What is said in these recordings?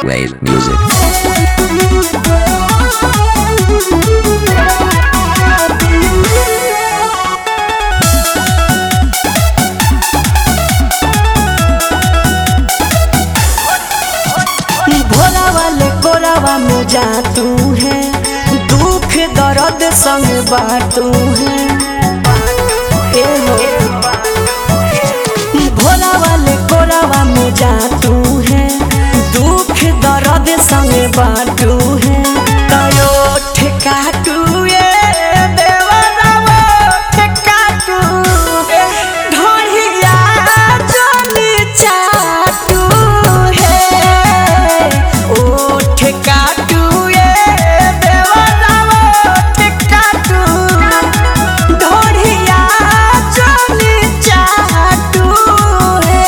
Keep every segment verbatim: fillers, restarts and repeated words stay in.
Wave Music. Bhola वाले गोरावा में जा तू है, दुख दर्द संग बाटू है। ए हो भोला वाले गोरावा में जा तू है, दुख दर्द संग बाटू है। तयो ठेकाटू ये देवरावा ठेकाटू ढोढ़िया चली चाटू है। ओ ठेकाटू ये देवरावा ठेकाटू ढोढ़िया चली चाटू है।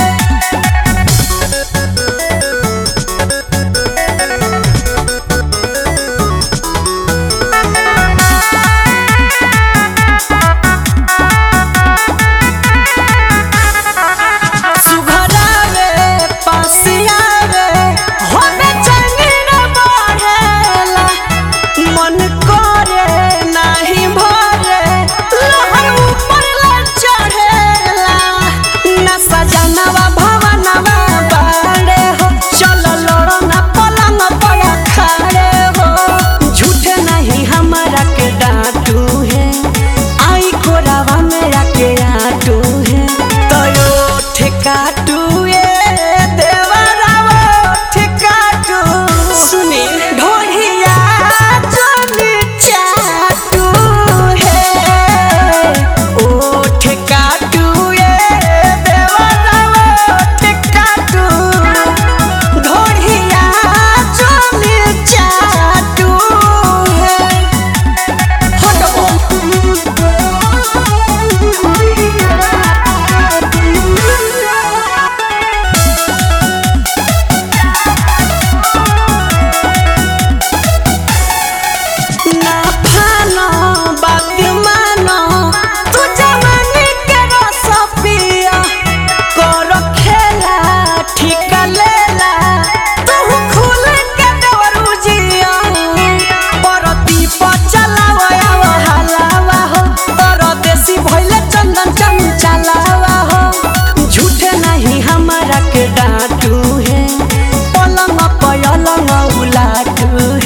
सुघरावे पासियावे होवे चंगीर बढ़ेला, मन करे नाही भरे लहर ऊपर ला चढ़ेला। ना सजनवा भवनवा बाड़े हो, चलो लड़ो ना पलंग पर खड़े हो। झूठे नहीं हमारा के डांटू है, आई कोरावा मेरा के आटू है। तयो ठेकाटू ये देवरावा ठेकाटू सुनी ढोढ़िया चली चाटू है। ओ ठेकाटू ये देवरावा ठेकाटू ढोढ़िया चली चाटू है। ना फानो बात मानो, तू जवानी के रस पिया कर खेला ठिका लेला। तू खुल के दवरू जिया परती पर चलावा हलावा हो, परदेसी भइले चंदन चंचलावा हो। झूठे नहीं हमारा के डांटू है, पलंग पयलंग उलाटू